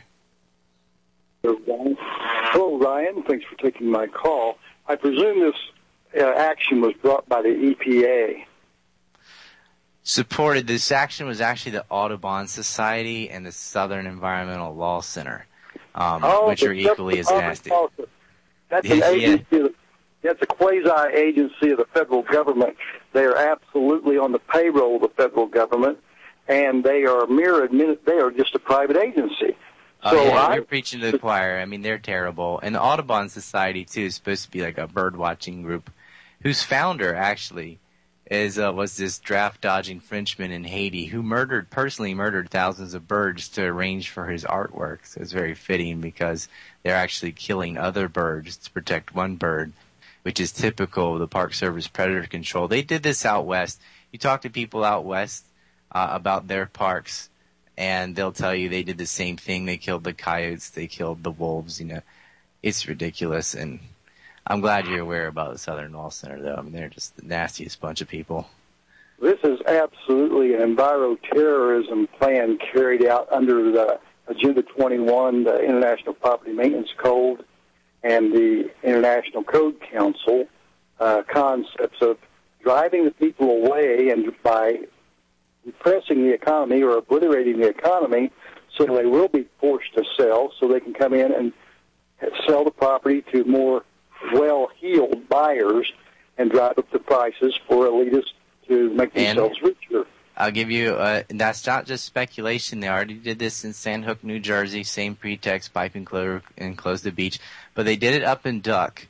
C: Hello, Ryan. Thanks for taking my call. I presume this uh, action was brought by the E P A.
B: Supported. This action was actually the Audubon Society and the Southern Environmental Law Center, um,
C: oh,
B: which are equally as nasty.
C: That's an agency. Yeah. That's a quasi-agency of the federal government. They are absolutely on the payroll of the federal government. And they are mere admin. They are just a private agency.
B: Oh,
C: so
B: yeah,
C: I,
B: you're preaching to the choir. I mean, they're terrible. And the Audubon Society, too, is supposed to be like a bird-watching group whose founder, actually, is uh, was this draft-dodging Frenchman in Haiti who murdered, personally murdered thousands of birds to arrange for his artwork. So it's very fitting because they're actually killing other birds to protect one bird, which is typical of the Park Service predator control. They did this out west. You talk to people out west Uh, about their parks, and they'll tell you they did the same thing. They killed the coyotes, they killed the wolves, you know. It's ridiculous, and I'm glad you're aware about the Southern Law Center, though. I mean, they're just the nastiest bunch of people.
C: This is absolutely an enviroterrorism plan carried out under the Agenda twenty-one, the International Property Maintenance Code, and the International Code Council uh, concepts of driving the people away and by depressing the economy or obliterating the economy, so they will be forced to sell, so they can come in and sell the property to more well-heeled buyers and drive up the prices for elitists to make themselves and richer.
B: I'll give you, uh, that's not just speculation. They already did this in Sandhook, New Jersey, same pretext, pipe and close, and close the beach. But they did it up in Duck,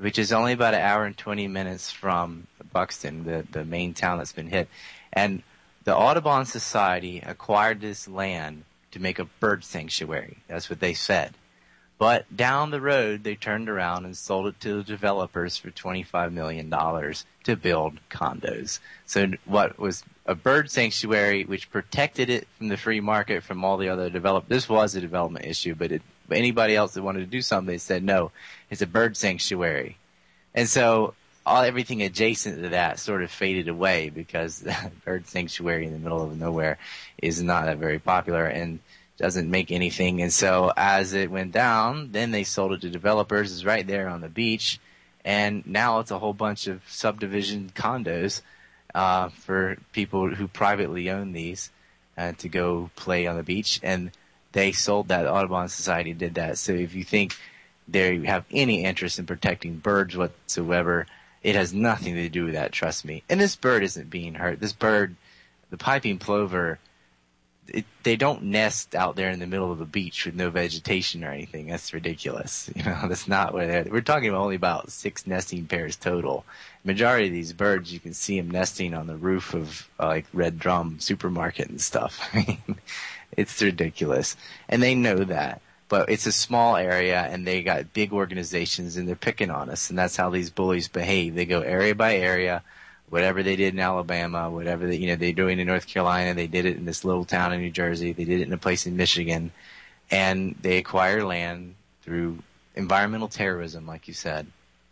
B: which is only about an hour and twenty minutes from Buxton, the, the main town that's been hit. And the Audubon Society acquired this land to make a bird sanctuary. That's what they said. But down the road, they turned around and sold it to the developers for twenty-five million dollars to build condos. So what was a bird sanctuary, which protected it from the free market from all the other developers. This was a development issue, but it, anybody else that wanted to do something, they said, no, it's a bird sanctuary. And so all everything adjacent to that sort of faded away because the bird sanctuary in the middle of nowhere is not that very popular and doesn't make anything. And so as it went down, then they sold it to developers. It's right there on the beach. And now it's a whole bunch of subdivision condos uh, for people who privately own these uh, to go play on the beach. And they sold that. The Audubon Society did that. So if you think they have any interest in protecting birds whatsoever, it has nothing to do with that, trust me. And this bird isn't being hurt. This bird, the piping plover, It, they don't nest out there in the middle of a beach with no vegetation or anything. That's ridiculous. You know, that's not where they're. We're talking about only about six nesting pairs total. Majority of these birds, you can see them nesting on the roof of uh, like Red Drum supermarket and stuff. I mean, it's ridiculous, and they know that. But it's a small area, and they got big organizations, and they're picking on us, and that's how these bullies behave. They go area by area. Whatever they did in Alabama, whatever they, you know, they're doing in North Carolina, they did it in this little town in New Jersey, they did it in a place in Michigan, and they acquire land through environmental terrorism, like you said.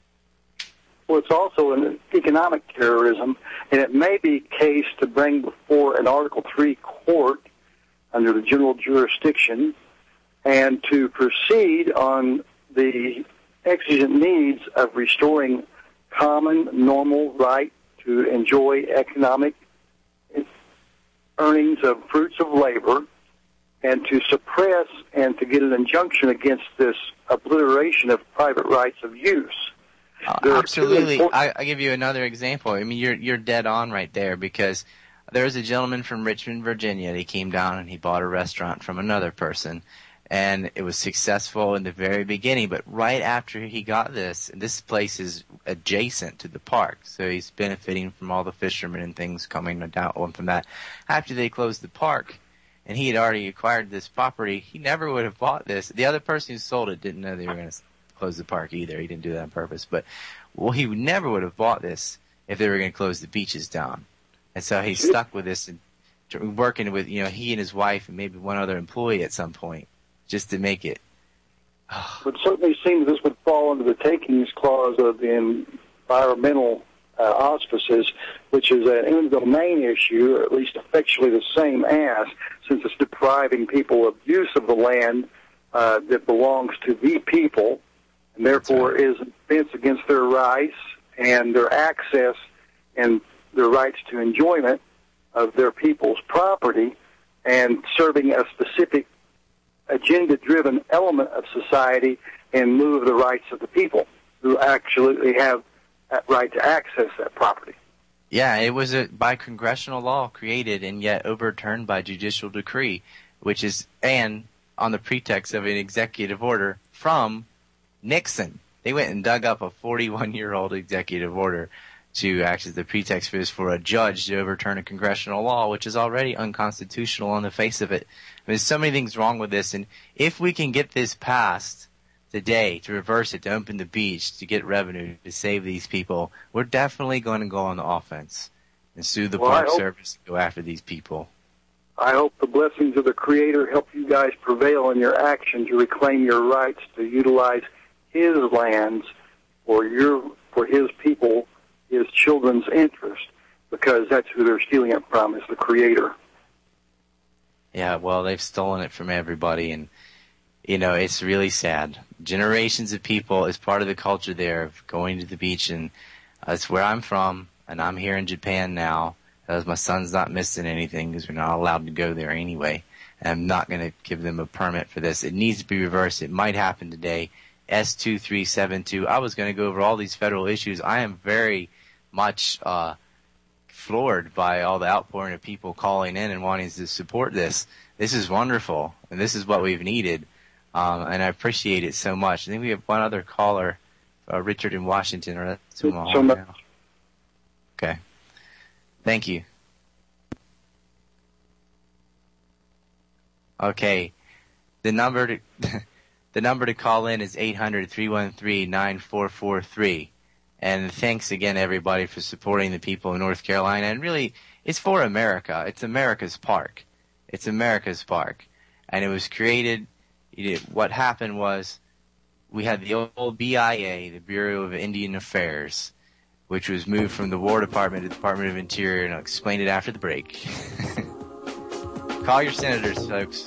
C: Well, it's also an economic terrorism, and it may be case to bring before an Article three court under the general jurisdiction and to proceed on the exigent needs of restoring common, normal right to enjoy economic earnings of fruits of labor, and to suppress and to get an injunction against this obliteration of private rights of use.
B: Uh, absolutely. I, I give you another example. I mean, you're you're dead on right there, because there was a gentleman from Richmond, Virginia. He came down and he bought a restaurant from another person. And it was successful in the very beginning, but right after he got this, and this place is adjacent to the park, so he's benefiting from all the fishermen and things coming down from that. After they closed the park, and he had already acquired this property, he never would have bought this. The other person who sold it didn't know they were going to close the park either. He didn't do that on purpose. But, well, he never would have bought this if they were going to close the beaches down. And so he's stuck with this and working with, you know, he and his wife and maybe one other employee at some point, just to make it.
C: It would certainly seem that this would fall under the takings clause of the environmental uh, auspices, which is an eminent domain issue, or at least effectually the same as, since it's depriving people of use of the land uh, that belongs to the people, and therefore is an offense against their rights and their access and their rights to enjoyment of their people's property, and serving a specific agenda-driven element of society in lieu of the rights of the people who actually have that right to access that property.
B: Yeah, it was a, by congressional law created and yet overturned by judicial decree, which is, and on the pretext of an executive order from Nixon. They went and dug up a forty-one-year-old executive order to act as the pretext for this, for a judge to overturn a congressional law, which is already unconstitutional on the face of it. I mean, there's so many things wrong with this, and if we can get this passed today, to reverse it, to open the beach, to get revenue, to save these people, we're definitely going to go on the offense and sue the
C: well,
B: Park
C: hope,
B: Service to go after these people.
C: I hope the blessings of the Creator help you guys prevail in your action to reclaim your rights to utilize His lands for your for His people, His children's interest, because that's who they're stealing it from, is the Creator.
B: Yeah, well, they've stolen it from everybody, and, you know, it's really sad. Generations of people is part of the culture there of going to the beach, and that's where I'm from, and I'm here in Japan now, because my son's not missing anything, because we're not allowed to go there anyway, and I'm not going to give them a permit for this. It needs to be reversed. It might happen today. S two three seven two. I was going to go over all these federal issues. I am very much uh floored by all the outpouring of people calling in and wanting to support this. This is wonderful, and this is what we've needed, um, and I appreciate it so much. I think we have one other caller uh, Richard in Washington, or that's who I'm on
C: So much.
B: now. Okay. Thank you. Okay. The number to the number to call in is eight hundred, three one three, nine four four three. And thanks again, everybody, for supporting the people of North Carolina. And really, it's for America. It's America's park. It's America's park. And it was created, it, what happened was, we had the old B I A, the Bureau of Indian Affairs, which was moved from the War Department to the Department of Interior, and I'll explain it after the break. Call your senators, folks.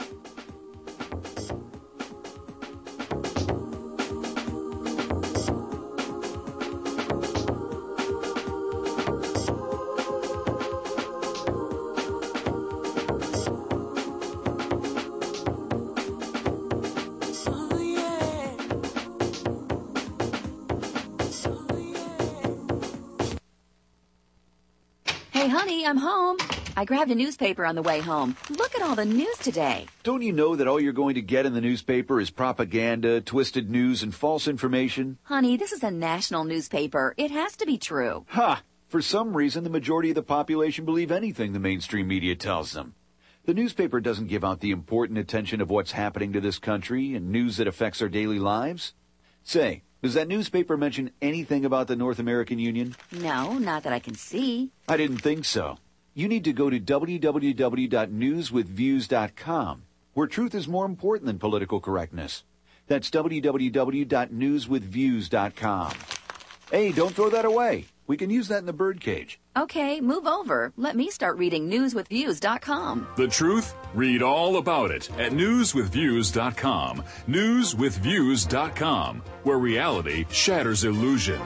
Q: Hey, honey, I'm home. I grabbed a newspaper on the way home. Look at all the news today.
R: Don't you know that all you're going to get in the newspaper is propaganda, twisted news, and false information?
Q: Honey, this is a national newspaper. It has to be true.
R: Ha! For some reason, the majority of the population believe anything the mainstream media tells them. The newspaper doesn't give out the important attention of what's happening to this country and news that affects our daily lives. Say, does that newspaper mention anything about the North American Union?
Q: No, not that I can see.
R: I didn't think so. You need to go to w w w dot news with views dot com, where truth is more important than political correctness. That's w w w dot news with views dot com. Hey, don't throw that away. We can use that in the birdcage.
Q: Okay, move over. Let me start reading news with views dot com.
S: The truth? Read all about it at news with views dot com. news with views dot com, where reality shatters illusion.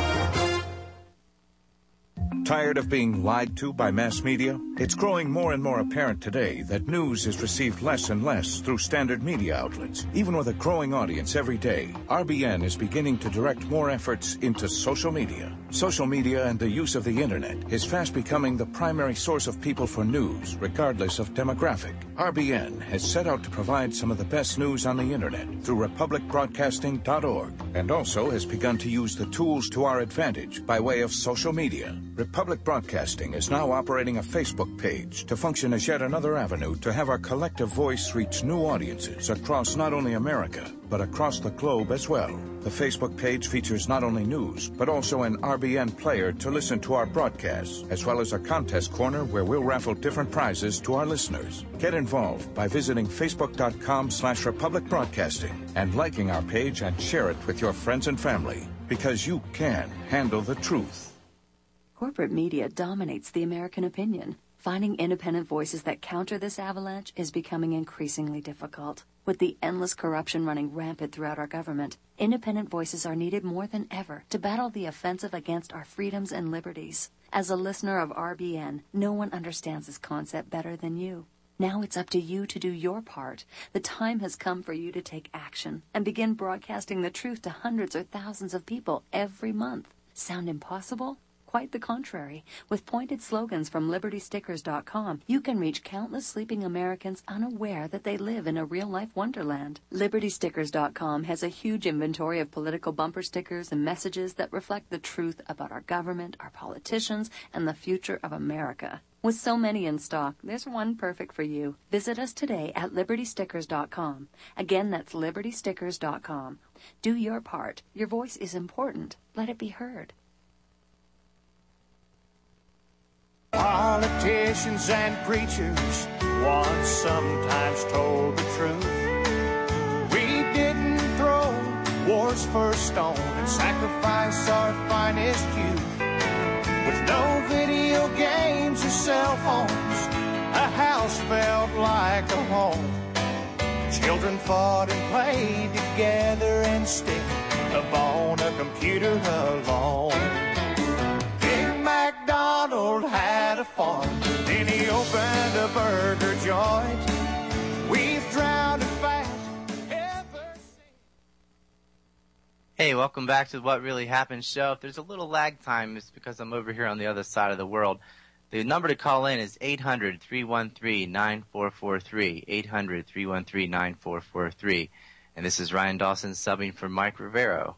D: Tired of being lied to by mass media? It's growing more and more apparent today that news is received less and less through standard media outlets. Even with a growing audience every day, R B N is beginning to direct more efforts into social media. Social media and the use of the internet is fast becoming the primary source of people for news, regardless of demographic. R B N has set out to provide some of the best news on the internet through republic broadcasting dot org, and also has begun to use the tools to our advantage by way of social media. Republic Broadcasting is now operating a Facebook page to function as yet another avenue to have our collective voice reach new audiences across not only America, but across the globe as well. The Facebook page features not only news, but also an R B N player to listen to our broadcasts, as well as a contest corner where we'll raffle different prizes to our listeners. Get involved by visiting facebook dot com slash Republic Broadcasting and liking our page and share it with your friends and family, because you can handle the truth.
Q: Corporate media dominates the American opinion. Finding independent voices that counter this avalanche is becoming increasingly difficult. With the endless corruption running rampant throughout our government, independent voices are needed more than ever to battle the offensive against our freedoms and liberties. As a listener of R B N, no one understands this concept better than you. Now it's up to you to do your part. The time has come for you to take action and begin broadcasting the truth to hundreds or thousands of people every month. Sound impossible? Quite the contrary. With pointed slogans from liberty stickers dot com, you can reach countless sleeping Americans unaware that they live in a real-life wonderland. liberty stickers dot com has a huge inventory of political bumper stickers and messages that reflect the truth about our government, our politicians, and the future of America. With so many in stock, there's one perfect for you. Visit us today at liberty stickers dot com. Again, that's liberty stickers dot com. Do your part. Your voice is important. Let it be heard.
L: Politicians and preachers once sometimes told the truth. We didn't throw war's first stone and sacrifice our finest youth. With no video games or cell phones, a house felt like a home. Children fought and played together and stick up on a computer alone. MacDonald had a farm, then he opened a burger joint. We've drowned in fat ever since.
B: Hey, welcome back to the What Really Happened show. If there's a little lag time, it's because I'm over here on the other side of the world. The number to call in is eight hundred, three one three, nine four four three, eight hundred, three one three, nine four four three. And this is Ryan Dawson subbing for Mike Rivero.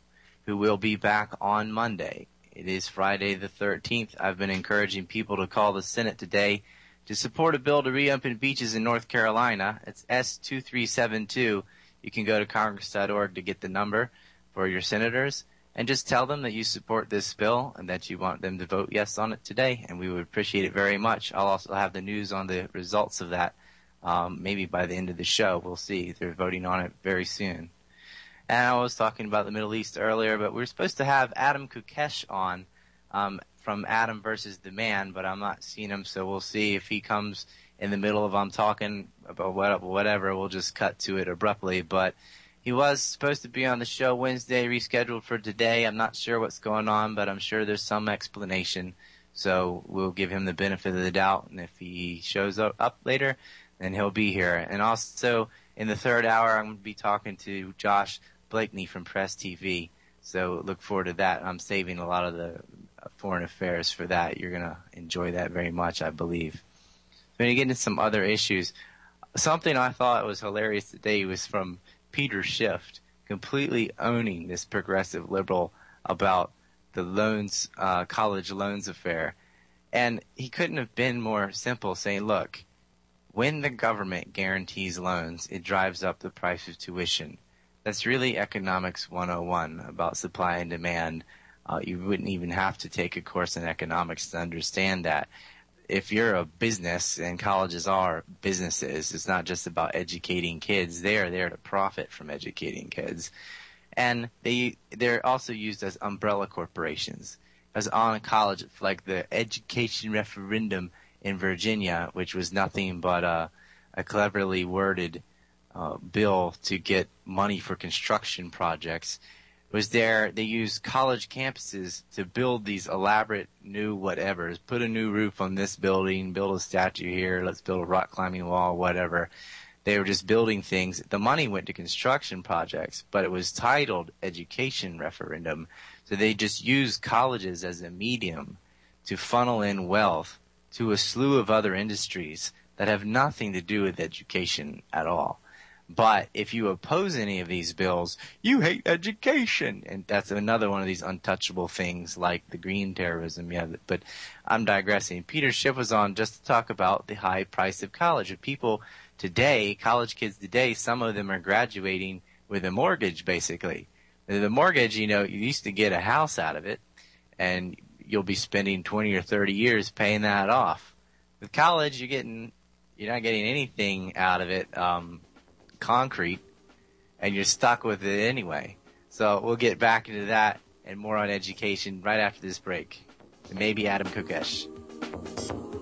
B: who will be back on Monday. It is Friday the thirteenth. I've been encouraging people to call the Senate today to support a bill to reopen beaches in North Carolina. It's S two three seven two. You can go to congress dot org to get the number for your senators and just tell them that you support this bill and that you want them to vote yes on it today, and we would appreciate it very much. I'll also have the news on the results of that um, maybe by the end of the show. We'll see. They're voting on it very soon. And I was talking about the Middle East earlier, but we we're supposed to have Adam Kukesh on um, from Adam versus the Man, but I'm not seeing him, so we'll see if he comes in the middle of I'm talking about whatever. We'll just cut to it abruptly. But he was supposed to be on the show Wednesday, rescheduled for today. I'm not sure what's going on, but I'm sure there's some explanation. So we'll give him the benefit of the doubt, and if he shows up, up later, then he'll be here. And also in the third hour, I'm going to be talking to Josh Blakeney from Press T V. So look forward to that. I'm saving a lot of the foreign affairs for that. You're going to enjoy that very much, I believe. When you get into some other issues, something I thought was hilarious today was from Peter Schiff, completely owning this progressive liberal about the loans, uh, college loans affair. And he couldn't have been more simple, saying, look, when the government guarantees loans, it drives up the price of tuition. That's really economics one oh one about supply and demand. Uh, you wouldn't even have to take a course in economics to understand that. If you're a business, and colleges are businesses, it's not just about educating kids. They are there to profit from educating kids. And they, they're also used as umbrella corporations. As on a college, like the education referendum in Virginia, which was nothing but a, a cleverly worded uh, bill to get money for construction projects, was there, they used college campuses to build these elaborate new whatevers, put a new roof on this building, build a statue here, let's build a rock climbing wall, whatever. They were just building things. The money went to construction projects, but it was titled education referendum. So they just used colleges as a medium to funnel in wealth to a slew of other industries that have nothing to do with education at all. But if you oppose any of these bills, you hate education. And that's another one of these untouchable things like the green terrorism. Yeah, but I'm digressing. Peter Schiff was on just to talk about the high price of college. If people today, college kids today, some of them are graduating with a mortgage, basically. The mortgage, you know, you used to get a house out of it, and you'll be spending twenty or thirty years paying that off. With college, you're getting, you're not getting anything out of it. Um, concrete, and you're stuck with it anyway. So we'll get back into that and more on education right after this break. And maybe Adam Kukesh.